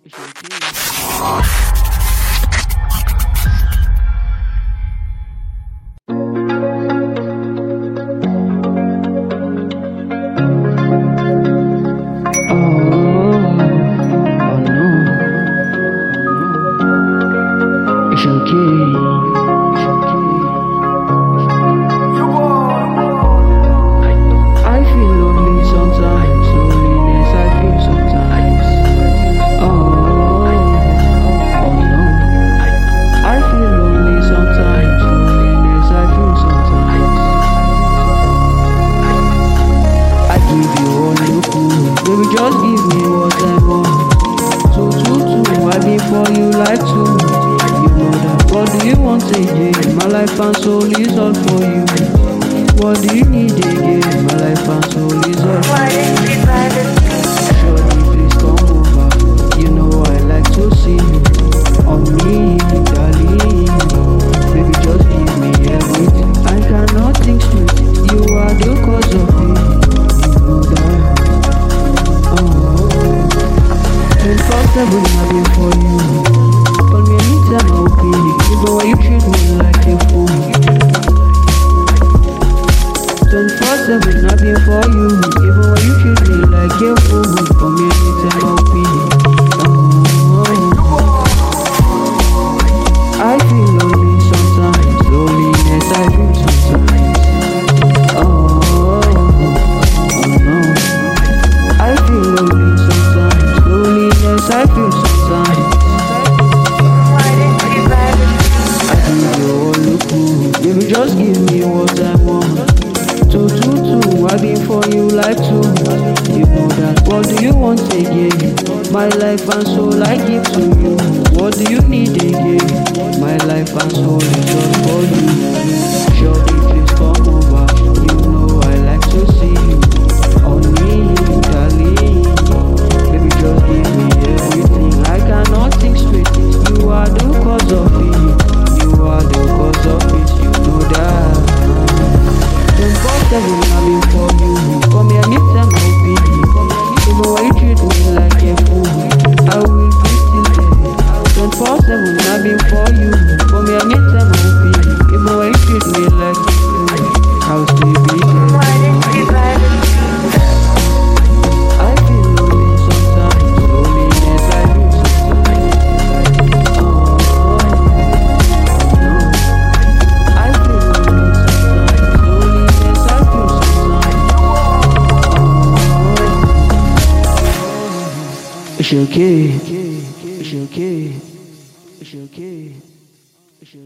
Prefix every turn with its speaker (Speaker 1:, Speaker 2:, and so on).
Speaker 1: Just give me what I want. 222, I be for you like two. You know that. What do you want again? My life and soul is all for you. What do you need again? My life and soul is all for you. Shorty, please come over. You know I like to see you on me, darling. Baby, just give me everything. I cannot think straight. You are the cause of me. You know that. 24/7 I'll be for you. Call me anytime I'll be. Even when you treat me like a fool. 24/7 I'll be for you. Even when you treat me like a fool. Call me anytime I'll be. I feel lonely sometimes. Loneliness I feel sometimes. Oh no. I feel lonely sometimes. Loneliness I feel sometimes. I give you all the cool. Baby, just give me what I want. 222, I be for you like two. You know that. What do you want again? My life and soul I give to you. What do you need again? My life and soul is all for you. Shorty, please come over. You know I like to see you on me, darling. Baby, just give me everything. I cannot think straight. You are the cause of it. You are the cause of it. You know that. 24/7 I'll be for you. Come here anytime I'll be. Even when you treat me like a fool, I will be still there. 24/7 I'll be for you. Come here anytime I'll be. Even when you treat me like a fool, I'll still be there. I feel lonely sometimes. Loneliness I feel sometimes. Oh no. I feel lonely sometimes. Loneliness I feel sometimes. It's okay. It's okay. It's okay. It's okay.